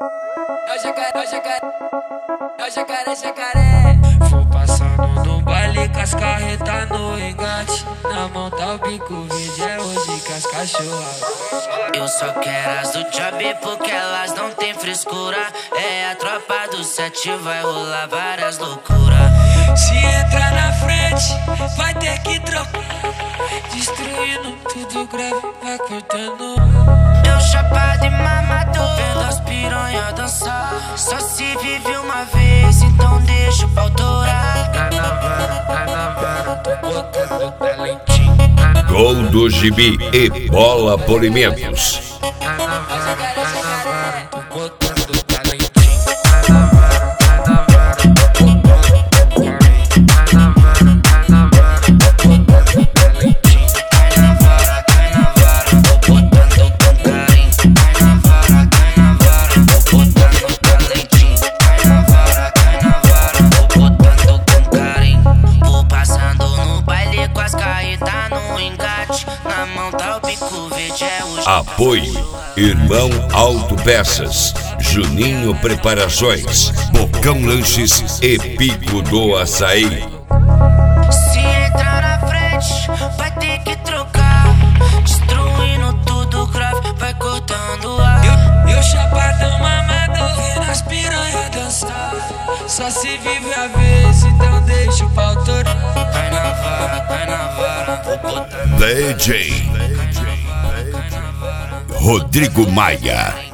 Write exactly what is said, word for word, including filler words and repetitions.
É o jacaré, é o jacaré, é o jacaré, jacaré. Vou passando no baile com as carretas no engate. Na mão tá o bico verde, é hoje que as cachorras. Eu só quero as do job porque elas não tem frescura. É a tropa do sete, vai rolar várias loucuras. Se entrar na frente, vai ter que trocar. Destruindo tudo grave, vai cortando. Eu chapado e mamador, vendo as piranha dançar. Só se vive uma vez, então deixa o pau torar. Tá na vara, tá na vara, tô botando talentinho. Gol do Gibi e Bola Polimentos. Tá na vara, tá na vara, tô botando talentinho. Tá na vara, tá na vara, tô botando carinho. Tá na vara, tá na vara, tô botando talentinho. Cai na vara, cai na vara, tô botando com carinho. Cai na vara, cai na vara, tô botando talentinho. Cai na vara, cai na vara, tô botando com carinho. Vou passando no baile com as carretas no engate. Na mão tá o bico verde, é o Apoio Irmão Autopeças, Juninho Preparações, Bocão Lanches e Pico do Açaí. Se entrar na frente, vai ter que trocar. Destruindo tudo grave, vai cortando ar. Eu, eu chapadão mamador, vendo as piranha dançar. Só se vive a vez, então deixa o pau torar. Cai na vara, cai na vara, vou botar D J Rodrigo Maia.